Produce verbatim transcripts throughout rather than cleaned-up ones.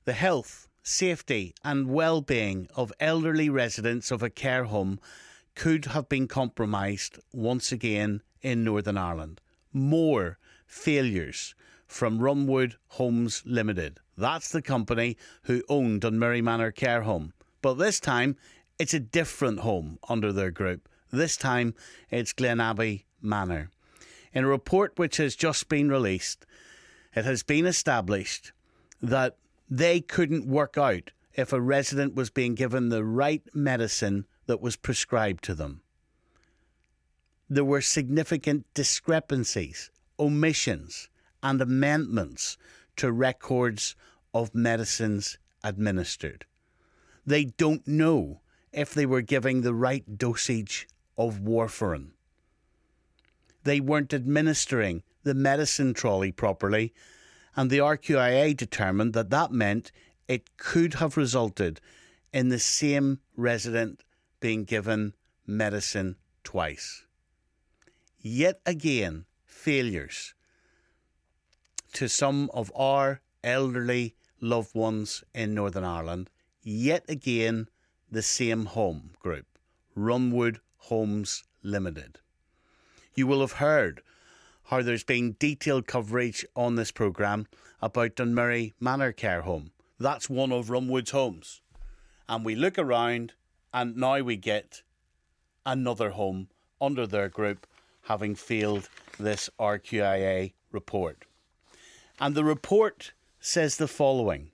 The health, safety and well-being of elderly residents of a care home could have been compromised once again in Northern Ireland. More failures from Runwood Homes Limited. That's the company who owned Dunmurry Manor Care Home. But this time, it's a different home under their group. This time, it's Glenabbey Manor. In a report which has just been released, it has been established that they couldn't work out if a resident was being given the right medicine that was prescribed to them. There were significant discrepancies, omissions and amendments to records of medicines administered. They don't know if they were giving the right dosage of warfarin. They weren't administering the medicine trolley properly, and the R Q I A determined that that meant it could have resulted in the same resident being given medicine twice. Yet again, failures to some of our elderly loved ones in Northern Ireland. Yet again, the same home group, Runwood Homes Limited. You will have heard how there's been detailed coverage on this programme about Dunmurry Manor Care Home. That's one of Runwood's homes. And we look around and now we get another home under their group having failed this R Q I A report. And the report says the following.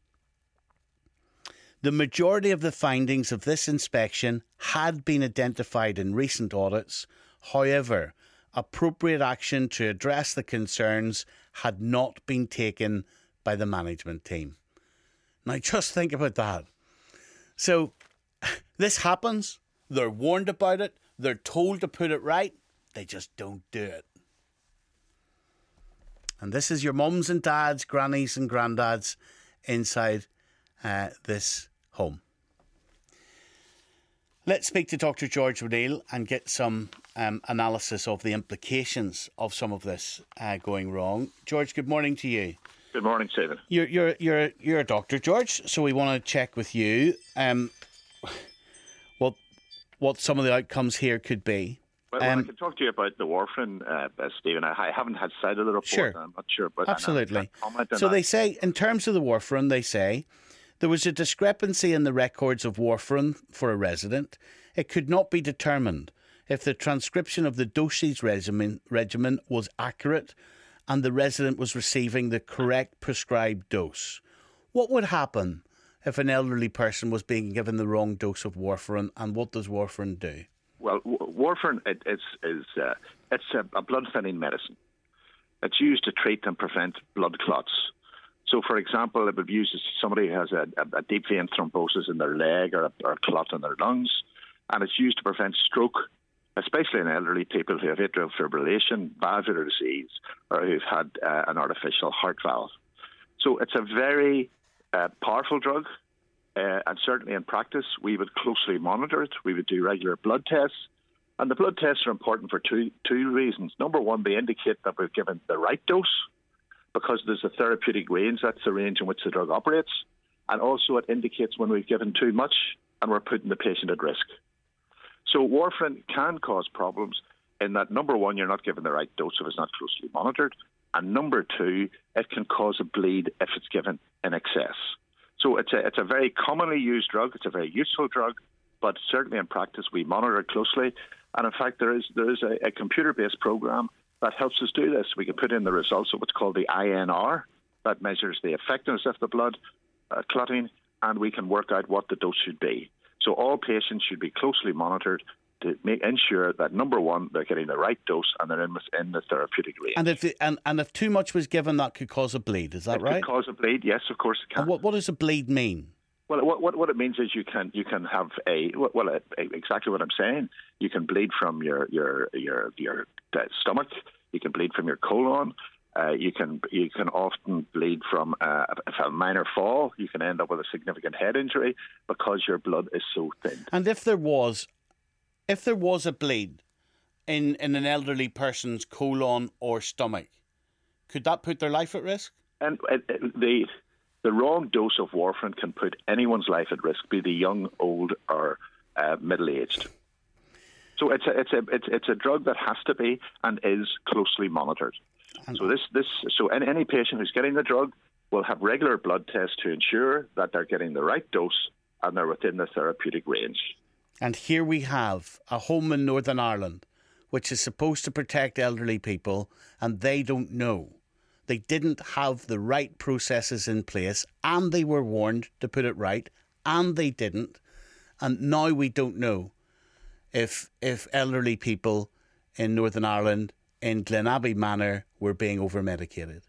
The majority of the findings of this inspection had been identified in recent audits. However, appropriate action to address the concerns had not been taken by the management team. Now, just think about that. So, this happens. They're warned about it. They're told to put it right. They just don't do it. And this is your mums and dads, grannies and granddads inside uh, this home. Let's speak to Doctor George O'Neill and get some um, analysis of the implications of some of this uh, going wrong. George, good morning to you. Good morning, Stephen. You're you're you're you're a doctor, George. So we want to check with you um, what what some of the outcomes here could be. Well, um, well I can talk to you about the warfarin, uh, uh, Stephen. I, I haven't had sight of the report. Sure. I'm not sure, but absolutely. So that. They say, in terms of the warfarin, they say there was a discrepancy in the records of warfarin for a resident. It could not be determined if the transcription of the dosage regimen, regimen was accurate and the resident was receiving the correct prescribed dose. What would happen if an elderly person was being given the wrong dose of warfarin, and what does warfarin do? Well, warfarin it, it's, is uh, it's a, a blood-thinning medicine. It's used to treat and prevent blood clots. So, for example, if it uses somebody who has a, a, a deep vein thrombosis in their leg or a, or a clot in their lungs, and it's used to prevent stroke, especially in elderly people who have atrial fibrillation, valvular disease, or who've had uh, an artificial heart valve. So it's a very uh, powerful drug, uh, and certainly in practice, we would closely monitor it. We would do regular blood tests, and the blood tests are important for two two reasons. Number one, they indicate that we've given the right dose, because there's a therapeutic range, that's the range in which the drug operates, and also it indicates when we've given too much and we're putting the patient at risk. So warfarin can cause problems in that, number one, you're not given the right dose if it's not closely monitored, and number two, it can cause a bleed if it's given in excess. So it's a, it's a very commonly used drug, it's a very useful drug, but certainly in practice we monitor it closely, and in fact there is there is a, a computer-based program that helps us do this. We can put in the results of what's called the I N R, that measures the effectiveness of the blood uh, clotting, and we can work out what the dose should be. So all patients should be closely monitored to make, ensure that, number one, they're getting the right dose and they're in, in the therapeutic range. And if, the, and, and if too much was given, that could cause a bleed, is that it right? It could cause a bleed, yes, of course it can. And what, what does a bleed mean? Well, what, what what it means is you can you can have a well a, a, exactly what I'm saying. You can bleed from your your your your uh, stomach. You can bleed from your colon. Uh, you can you can often bleed from uh, a minor fall. You can end up with a significant head injury because your blood is so thin. And if there was, if there was a bleed in in an elderly person's colon or stomach, could that put their life at risk? And uh, the the wrong dose of warfarin can put anyone's life at risk, be they young, old, or uh, middle-aged. So it's a it's a it's, it's a drug that has to be and is closely monitored. So this this so any, any patient who's getting the drug will have regular blood tests to ensure that they're getting the right dose and they're within the therapeutic range. And here we have a home in Northern Ireland which is supposed to protect elderly people, and they don't know. They didn't have the right processes in place, and they were warned to put it right, and they didn't. And now we don't know if if elderly people in Northern Ireland, in Glenabbey Manor, were being over-medicated.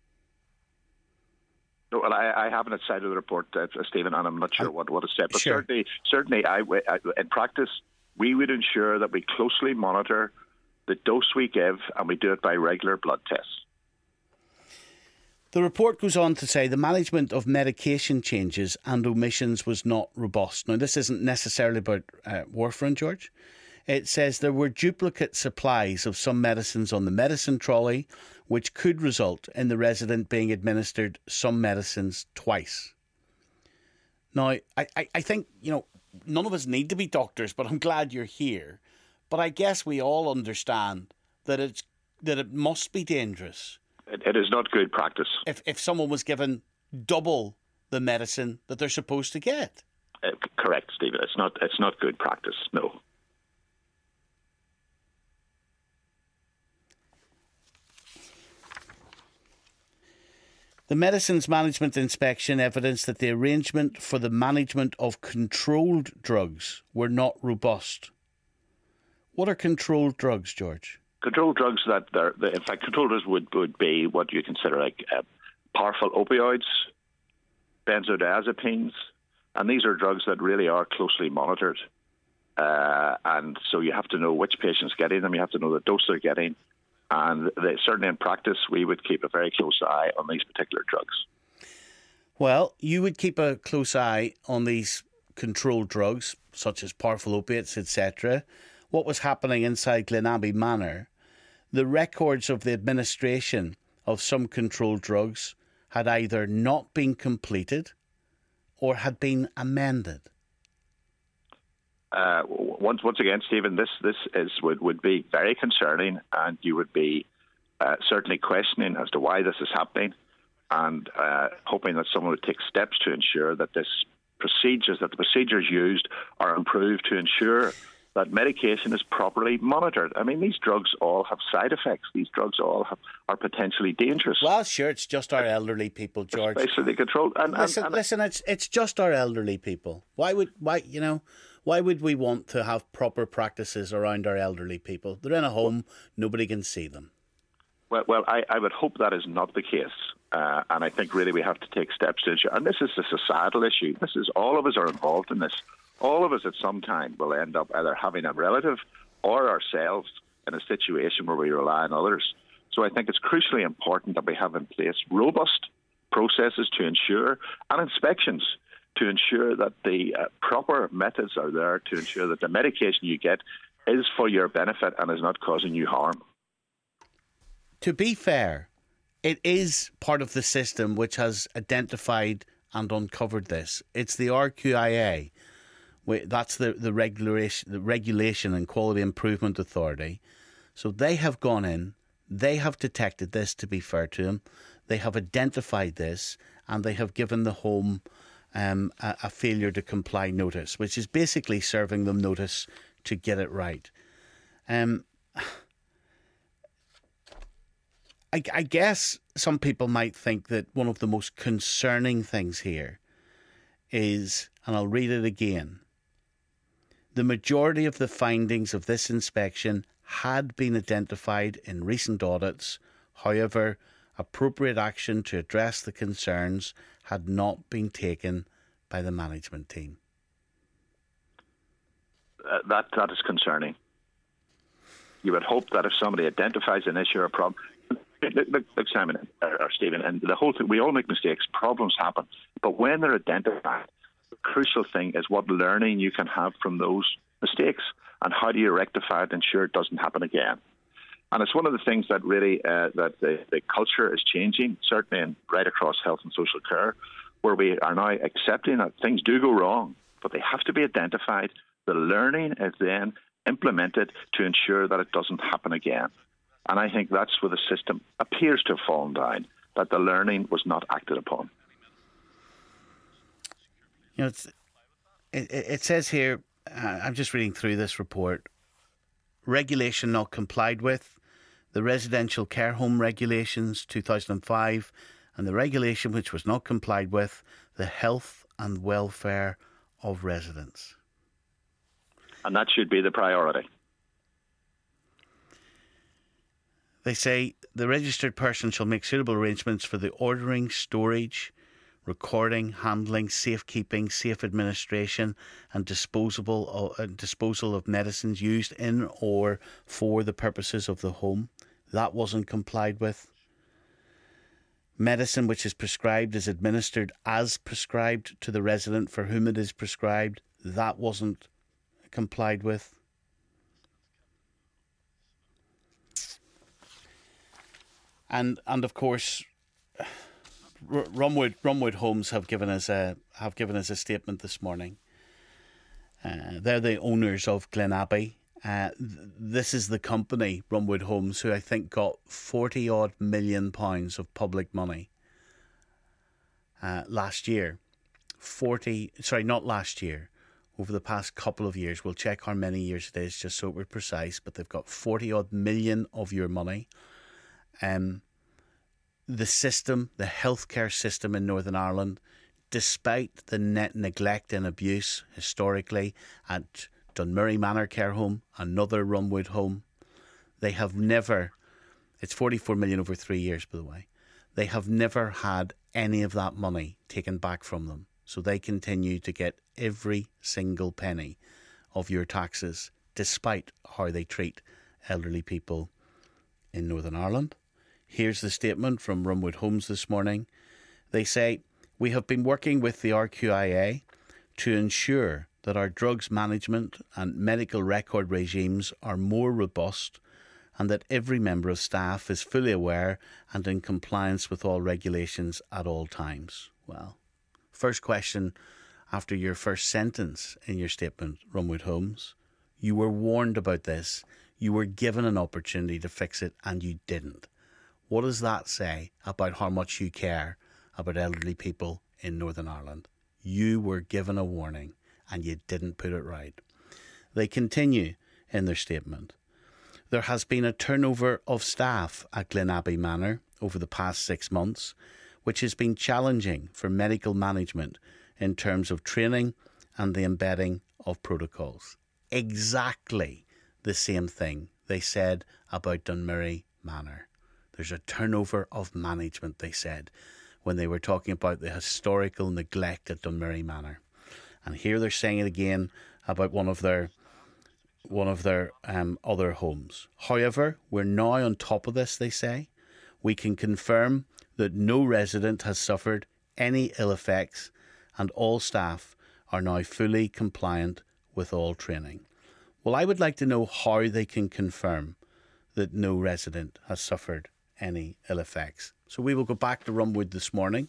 No, well, I, I haven't cited the report, uh, Stephen, and I'm not sure what, what is said. But sure. certainly, certainly I, I, in practice, we would ensure that we closely monitor the dose we give, and we do it by regular blood tests. The report goes on to say the management of medication changes and omissions was not robust. Now, this isn't necessarily about uh, warfarin, George. It says there were duplicate supplies of some medicines on the medicine trolley, which could result in the resident being administered some medicines twice. Now, I, I, I think, you know, none of us need to be doctors, but I'm glad you're here. But I guess we all understand that it's that it must be dangerous. It, it is not good practice. If if someone was given double the medicine that they're supposed to get. Uh, correct, Stephen. It's not. It's not good practice. No. The Medicines Management Inspection evidenced that the arrangement for the management of controlled drugs were not robust. What are controlled drugs, George? Controlled drugs that, they're, in fact, controlled drugs would, would be what you consider like uh, powerful opioids, benzodiazepines, and these are drugs that really are closely monitored. Uh, and so you have to know which patient's getting them, you have to know the dose they're getting, and they, certainly in practice we would keep a very close eye on these particular drugs. Well, you would keep a close eye on these controlled drugs, such as powerful opiates, et cetera. What was happening inside Glenabbey Manor, the records of the administration of some controlled drugs had either not been completed or had been amended. Uh, once, once again, Stephen, this this is would, would be very concerning, and you would be uh, certainly questioning as to why this is happening, and uh, hoping that someone would take steps to ensure that this procedures that the procedures used are improved to ensure that medication is properly monitored. I mean, these drugs all have side effects. These drugs all have, are potentially dangerous. Well, sure, it's just our elderly people, George. Basically controlled. And, listen, and, and listen, it's it's just our elderly people. Why would why you know? Why would we want to have proper practices around our elderly people? They're in a home, nobody can see them. Well, well, I, I would hope that is not the case, uh, and I think really we have to take steps to ensure. And this is a societal issue. This is all of us are involved in this. All of us at some time will end up either having a relative or ourselves in a situation where we rely on others. So I think it's crucially important that we have in place robust processes to ensure, and inspections to ensure that the uh, proper methods are there to ensure that the medication you get is for your benefit and is not causing you harm. To be fair, it is part of the system which has identified and uncovered this. It's the R Q I A. That's the, the regulation, the Regulation and Quality Improvement Authority. So they have gone in, they have detected this, to be fair to them. They have identified this, and they have given the home um, a, a failure to comply notice, which is basically serving them notice to get it right. Um, I, I guess some people might think that one of the most concerning things here is, and I'll read it again, the majority of the findings of this inspection had been identified in recent audits. However, appropriate action to address the concerns had not been taken by the management team. Uh, that that is concerning. You would hope that if somebody identifies an issue or a problem, look, look, look Simon or, or Stephen, and the whole thing, we all make mistakes, problems happen, but when they're identified, the crucial thing is what learning you can have from those mistakes and how do you rectify it and ensure it doesn't happen again. And it's one of the things that really uh, that the, the culture is changing, certainly in, right across health and social care. where we are now accepting that things do go wrong, but they have to be identified. The learning is then implemented to ensure that it doesn't happen again. And I think that's where the system appears to have fallen down, that the learning was not acted upon. You know, it's, it, it says here, uh, I'm just reading through this report, regulation not complied with, the residential care home regulations two thousand five, and the regulation which was not complied with, the health and welfare of residents. And that should be the priority. They say the registered person shall make suitable arrangements for the ordering, storage, recording, handling, safekeeping, safe administration and disposable of, uh, disposal of medicines used in or for the purposes of the home. That wasn't complied with. Medicine which is prescribed is administered as prescribed to the resident for whom it is prescribed. That wasn't complied with. And and of course, Rumwood Rumwood Homes have given us a have given us a statement this morning. Uh, they're the owners of Glen Abbey. Uh, th- this is the company, Rumwood Homes, who I think got forty odd million pounds of public money uh, last year. Forty, sorry, not last year. Over the past couple of years, we'll check how many years it is, just so we're precise. But they've got forty odd million of your money. Um, the system, the healthcare system in Northern Ireland, despite the net neglect and abuse historically at Dunmurry Manor Care Home, another Rumwood home, they have never, it's forty-four million over three years, by the way, they have never had any of that money taken back from them. So they continue to get every single penny of your taxes, despite how they treat elderly people in Northern Ireland. Here's the statement from Rumwood Homes this morning. They say, we have been working with the R Q I A to ensure that our drugs management and medical record regimes are more robust and that every member of staff is fully aware and in compliance with all regulations at all times. Well, first question after your first sentence in your statement, Rumwood Homes, you were warned about this, you were given an opportunity to fix it and you didn't. What does that say about how much you care about elderly people in Northern Ireland? You were given a warning and you didn't put it right. They continue in their statement. There has been a turnover of staff at Glen Abbey Manor over the past six months, which has been challenging for medical management in terms of training and the embedding of protocols. Exactly the same thing they said about Dunmurry Manor. There's a turnover of management, they said, when they were talking about the historical neglect at Dunmurry Manor. And here they're saying it again about one of their one of their um, other homes. However, we're now on top of this, they say. We can confirm that no resident has suffered any ill effects and all staff are now fully compliant with all training. Well, I would like to know how they can confirm that no resident has suffered any ill effects. So we will go back to Rumwood this morning.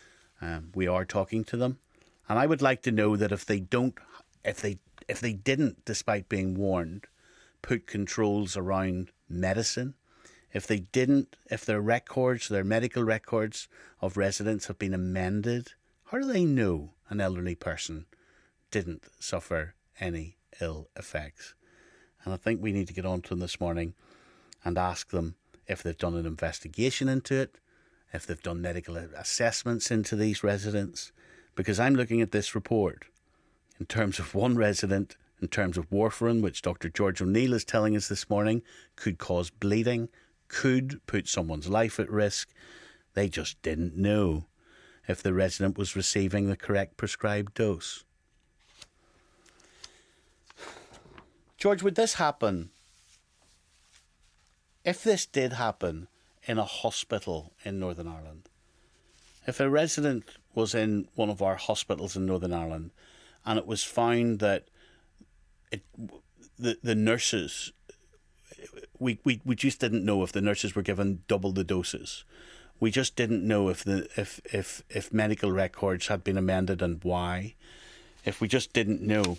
Um, we are talking to them. And I would like to know that if they don't, if they if they didn't, despite being warned, put controls around medicine, if they didn't, if their records, their medical records of residents have been amended, how do they know an elderly person didn't suffer any ill effects? And I think we need to get on to them this morning and ask them if they've done an investigation into it, if they've done medical assessments into these residents. Because I'm looking at this report in terms of one resident, in terms of warfarin, which Doctor George O'Neill is telling us this morning, could cause bleeding, could put someone's life at risk. They just didn't know if the resident was receiving the correct prescribed dose. George, would this happen? If this did happen in a hospital in Northern Ireland, if a resident was in one of our hospitals in Northern Ireland and it was found that it, the the nurses, we, we, we just didn't know if the nurses were given double the doses, we just didn't know if the if if if medical records had been amended and why, if we just didn't know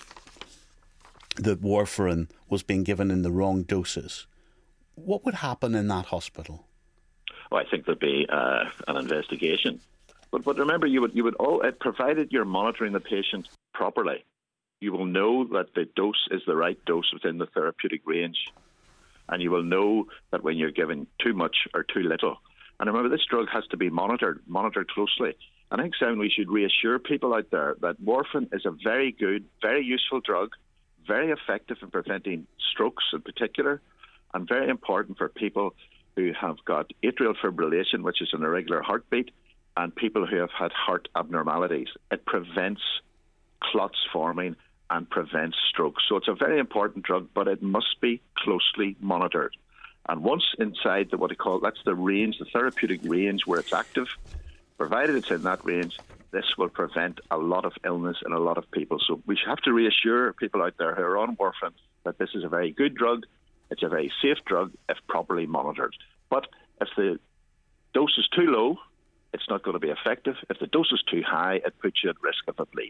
that warfarin was being given in the wrong doses, what would happen in that hospital? Well, I think there'd be uh, an investigation. But but remember, you would you would all uh, provided you're monitoring the patient properly, you will know that the dose is the right dose within the therapeutic range, and you will know that when you're giving too much or too little. And remember, this drug has to be monitored, monitored closely. And I think, Simon, we should reassure people out there that warfarin is a very good, very useful drug, very effective in preventing strokes in particular, and very important for people who have got atrial fibrillation, which is an irregular heartbeat, and people who have had heart abnormalities. It prevents clots forming and prevents strokes. So it's a very important drug, but it must be closely monitored. And once inside the, what they call, that's the range, the therapeutic range where it's active, provided it's in that range, this will prevent a lot of illness in a lot of people. So we have to reassure people out there who are on warfarin that this is a very good drug, it's a very safe drug if properly monitored. But if the dose is too low, it's not going to be effective. If the dose is too high, it puts you at risk of a bleed.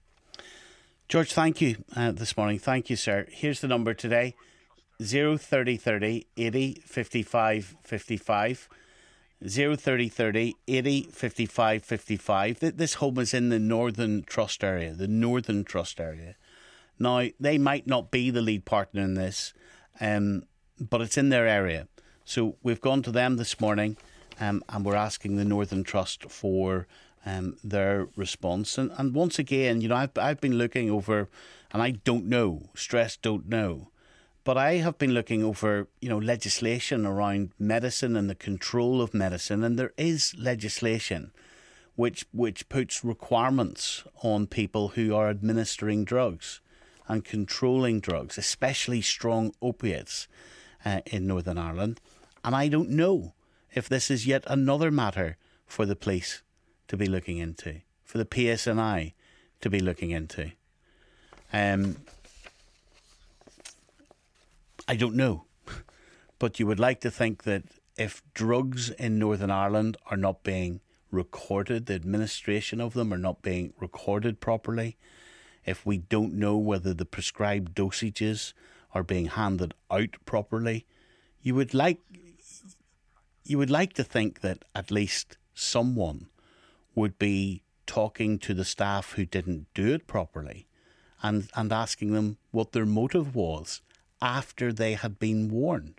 George, thank you uh, this morning. Thank you, sir. Here's the number today. zero thirty thirty eighty fifty-five fifty-five. zero thirty thirty eighty fifty-five fifty-five. This home is in the Northern Trust area, the Northern Trust area. Now, they might not be the lead partner in this, um, but it's in their area. So we've gone to them this morning um, and we're asking the Northern Trust for um, their response. And, and once again, you know, I've, I've been looking over, and I don't know, stress don't know, but I have been looking over, you know, legislation around medicine and the control of medicine, and there is legislation which which puts requirements on people who are administering drugs and controlling drugs, especially strong opiates uh, in Northern Ireland. And I don't know if this is yet another matter for the police to be looking into, for the P S N I to be looking into. Um. I don't know, but you would like to think that if drugs in Northern Ireland are not being recorded, the administration of them are not being recorded properly, if we don't know whether the prescribed dosages are being handed out properly, you would like you would like to think that at least someone would be talking to the staff who didn't do it properly and, and asking them what their motive was after they had been warned.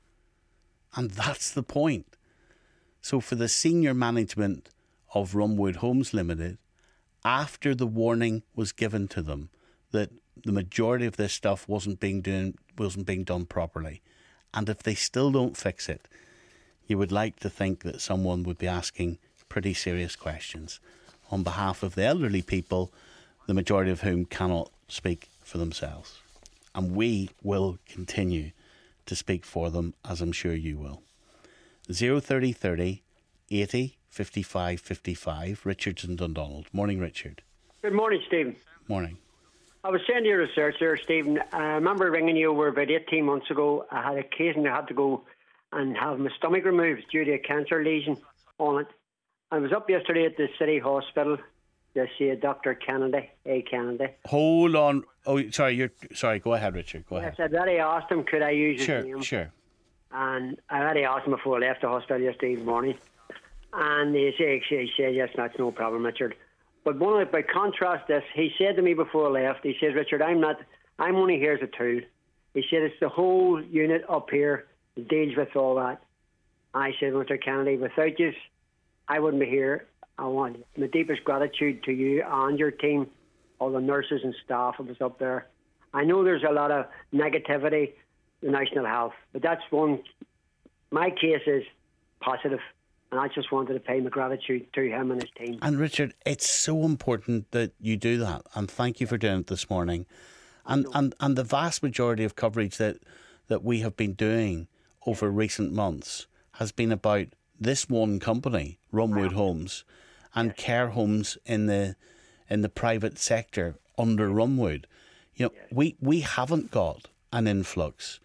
And that's the point. So for the senior management of Rumwood Homes Limited, after the warning was given to them that the majority of this stuff wasn't being doing, wasn't being done properly, and if they still don't fix it, you would like to think that someone would be asking pretty serious questions on behalf of the elderly people, the majority of whom cannot speak for themselves. And we will continue to speak for them, as I'm sure you will. zero thirty thirty eighty fifty-five fifty-five. Richard's in Dundonald. Morning, Richard. Good morning, Stephen. Morning. I was saying to your research there, Stephen, I remember ringing you over about eighteen months ago. I had a case and I had to go and have my stomach removed due to a cancer lesion on it. I was up yesterday at the City Hospital to see Doctor Kennedy, A. Kennedy. Hold on. Oh, sorry. You're sorry. Go ahead, Richard. Go ahead. Yes, I'd already asked him, could I use his Sure, name? sure. And I already asked him before I left the hospital yesterday morning. And he said, he said, yes, that's no problem, Richard. But one of, by contrast this, he said to me before I left, he says, Richard, I'm not, I'm only here as a tool. He said, it's the whole unit up here that deals with all that. I said, Mister Kennedy, without you, I wouldn't be here. I want my deepest gratitude to you and your team, all the nurses and staff that was up there. I know there's a lot of negativity in National Health, but that's one. My case is positive, and I just wanted to pay my gratitude to him and his team. And Richard, it's so important that you do that, and thank you for doing it this morning. And and, and the vast majority of coverage that, that we have been doing over recent months has been about this one company, Rumwood wow. Homes, and yes. care homes in the in the private sector under Rumwood. You know, yes. we, we haven't got an influx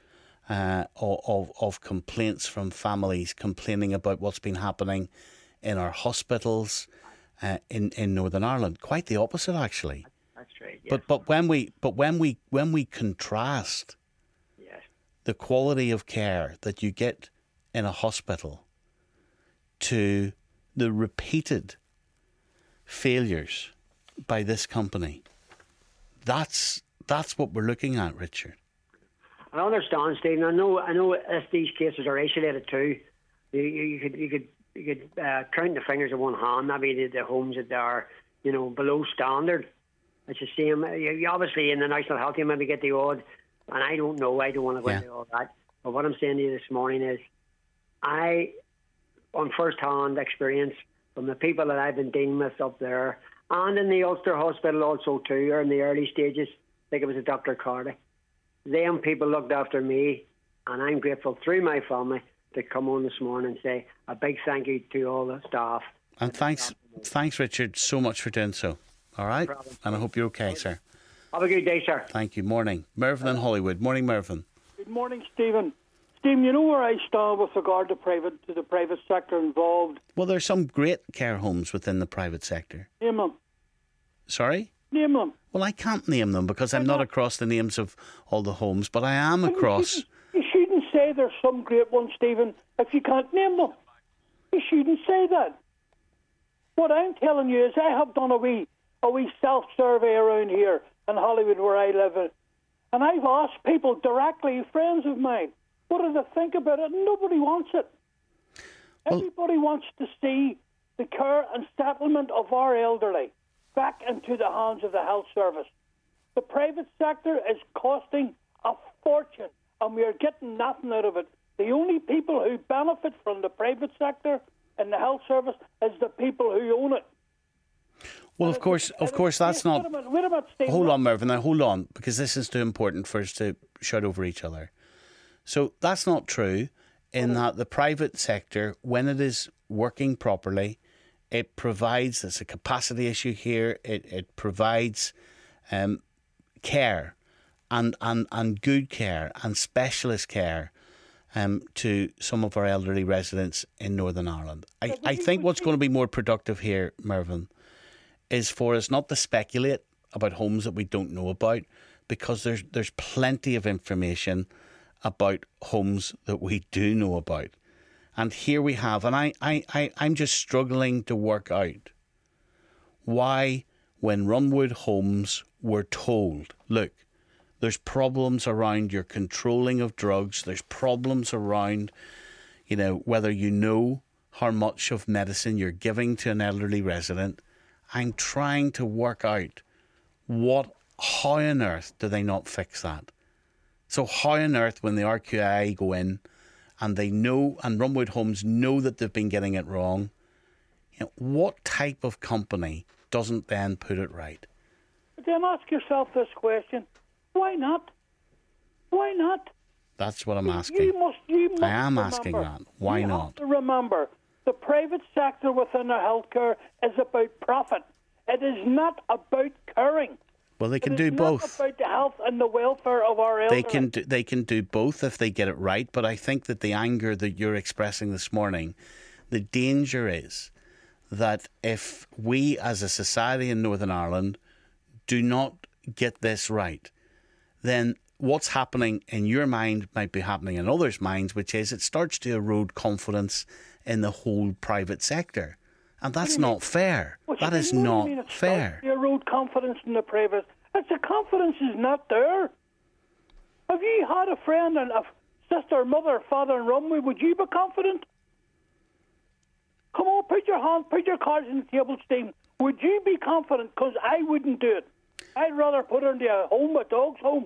uh, of, of complaints from families complaining about what's been happening in our hospitals uh, in, in Northern Ireland. Quite the opposite, actually. That's right. Yes. But but when we but when we when we contrast yes. the quality of care that you get in a hospital to the repeated failures by this company, that's that's what we're looking at, Richard. I understand, Stephen. I know. I know. If these cases are isolated too, you, you, you could you could you could uh, count the fingers of one hand. Maybe the, the homes that are, you know, below standard. It's the same. You, you obviously in the National Health, you maybe get the odd, and I don't know. I don't want to go yeah. into all that. But what I'm saying to you this morning is, I, on first-hand experience from the people that I've been dealing with up there, and in the Ulster Hospital also too, or in the early stages, I think it was a Doctor Carty. Them people looked after me, and I'm grateful through my family to come on this morning and say a big thank you to all the staff. And thanks, thanks, Richard, so much for doing so. All right? No and I hope you're okay, sir. Have a good day, sir. Thank you. Morning. Mervyn in Hollywood. Morning, Mervyn. Good morning, Stephen. Stephen, you know where I stand with regard to private to the private sector involved? Well, there's some great care homes within the private sector. Name them. Sorry? Name them. Well, I can't name them because I'm not across the names of all the homes, but I am But across... You shouldn't, you shouldn't say there's some great ones, Stephen, if you can't name them. You shouldn't say that. What I'm telling you is I have done a wee, a wee self-survey around here in Hollywood where I live, and I've asked people directly, friends of mine, what do they think about it? Nobody wants it. Well, Everybody wants to see the care and settlement of our elderly back into the hands of the health service. The private sector is costing a fortune, and we are getting nothing out of it. The only people who benefit from the private sector and the health service is the people who own it. Well, of course, of course, that's not... Wait a minute, wait a minute, Steve. Hold on, Mervyn, now hold on, because this is too important for us to shout over each other. So that's not true in that the private sector, when it is working properly, it provides, there's a capacity issue here, it, it provides um, care and, and, and good care and specialist care um, to some of our elderly residents in Northern Ireland. I, I think what's going to be more productive here, Mervyn, is for us not to speculate about homes that we don't know about, because there's there's plenty of information about homes that we do know about. And here we have, and I, I, I, I'm just struggling to work out why, when Runwood Homes were told, look, there's problems around your controlling of drugs, there's problems around, you know, whether you know how much of medicine you're giving to an elderly resident. I'm trying to work out what, how on earth do they not fix that? So how on earth, when the R Q I go in and they know, and Runwood Homes know that they've been getting it wrong, you know, what type of company doesn't then put it right? But then ask yourself this question: why not? Why not? That's what I'm asking. You must. You must I am remember, asking that. Why you not? Have to remember, the private sector within our healthcare is about profit. It is not about caring. Well, they can it do is both. Not about the health and the welfare of our elderly. They can do, they can do both if they get it right. But I think that the anger that you're expressing this morning, the danger is that if we as a society in Northern Ireland do not get this right, then what's happening in your mind might be happening in others' minds, which is it starts to erode confidence in the whole private sector. And that's not fair. Well, that is you know what not I mean? It fair. You erode confidence in the private. It's the confidence is not there. Have you had a friend and a sister, mother, father in Runway? Would you be confident? Come on, put your hand, put your cards on the table, Steve. Would you be confident? Because I wouldn't do it. I'd rather put her into a home, a dog's home.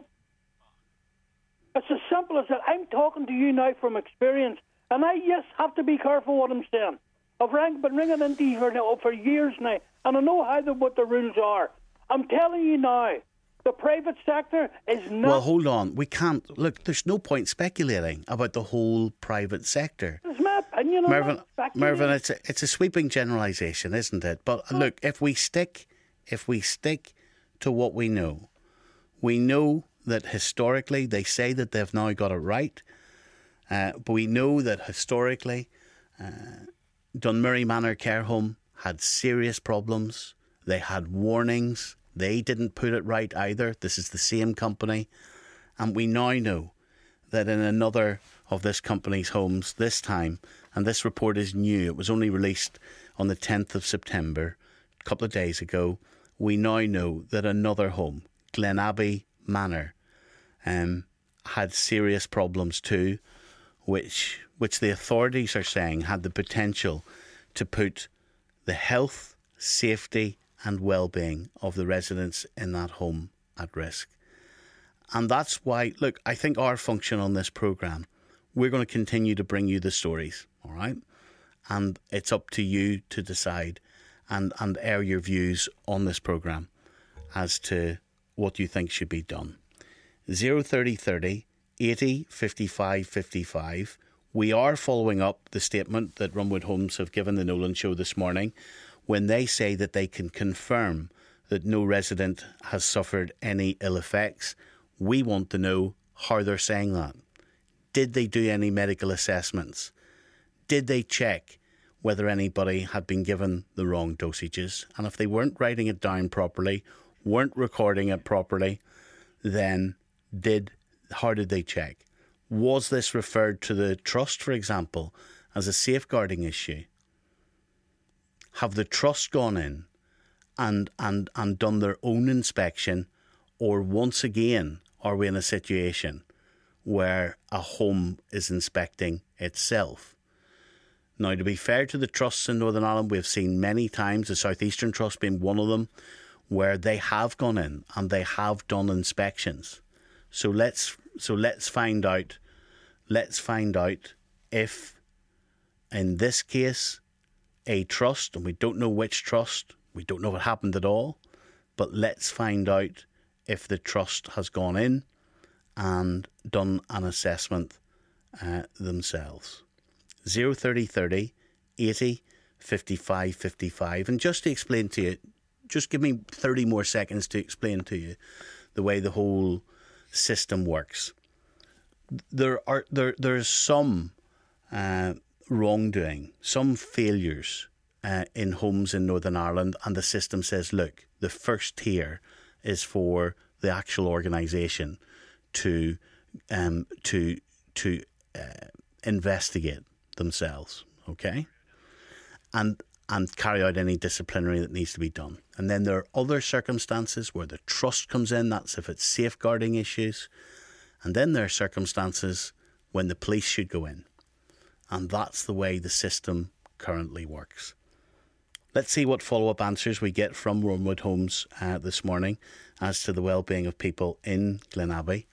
It's as simple as that. I'm talking to you now from experience, and I, yes, have to be careful what I'm saying. I've rang, been ringing into you for, now, for years now, and I know how the, what the rules are. I'm telling you now, the private sector is not... Well, hold on. We can't... Look, there's no point speculating about the whole private sector. It's my opinion. Mervyn, Mervyn, it's a, it's a sweeping generalisation, isn't it? But look, if we stick, if we stick to what we know, we know that historically, they say that they've now got it right, uh, but we know that historically uh, Dunmurry Manor Care Home had serious problems. They had warnings. They didn't put it right either. This is the same company. And we now know that in another of this company's homes this time, and this report is new, it was only released on the tenth of September, a couple of days ago, we now know that another home, Glenabbey Manor, um, had serious problems too, which which the authorities are saying had the potential to put the health, safety and well-being of the residents in that home at risk. And that's why, look, I think our function on this programme, we're going to continue to bring you the stories, all right? And it's up to you to decide and, and air your views on this programme as to what you think should be done. zero thirty thirty, eighty, fifty-five, fifty-five. We are following up the statement that Rumwood Homes have given the Nolan Show this morning when they say that they can confirm that no resident has suffered any ill effects. We want to know how they're saying that. Did they do any medical assessments? Did they check whether anybody had been given the wrong dosages? And if they weren't writing it down properly, weren't recording it properly, then did how did they check? Was this referred to the trust, for example, as a safeguarding issue? Have the trust gone in and, and, and done their own inspection, or once again are we in a situation where a home is inspecting itself? Now, to be fair to the trusts in Northern Ireland, we've seen many times, the South Eastern Trust being one of them, where they have gone in and they have done inspections. So let's so let's find out let's find out if in this case a trust, and we don't know which trust, we don't know what happened at all, but let's find out if the trust has gone in and done an assessment uh, themselves. zero thirty thirty, eighty, fifty-five, fifty-five. And just to explain to you, just give me thirty more seconds to explain to you the way the whole system works. There are there there's some uh, wrongdoing, some failures uh, in homes in Northern Ireland, and the system says, look, the first tier is for the actual organisation to um, to to uh, investigate themselves, okay, and and carry out any disciplinary that needs to be done. And then there are other circumstances where the trust comes in. That's if it's safeguarding issues. And then there are circumstances when the police should go in. And that's the way the system currently works. Let's see what follow-up answers we get from Rumwood Homes uh, this morning as to the well-being of people in Glenabbey.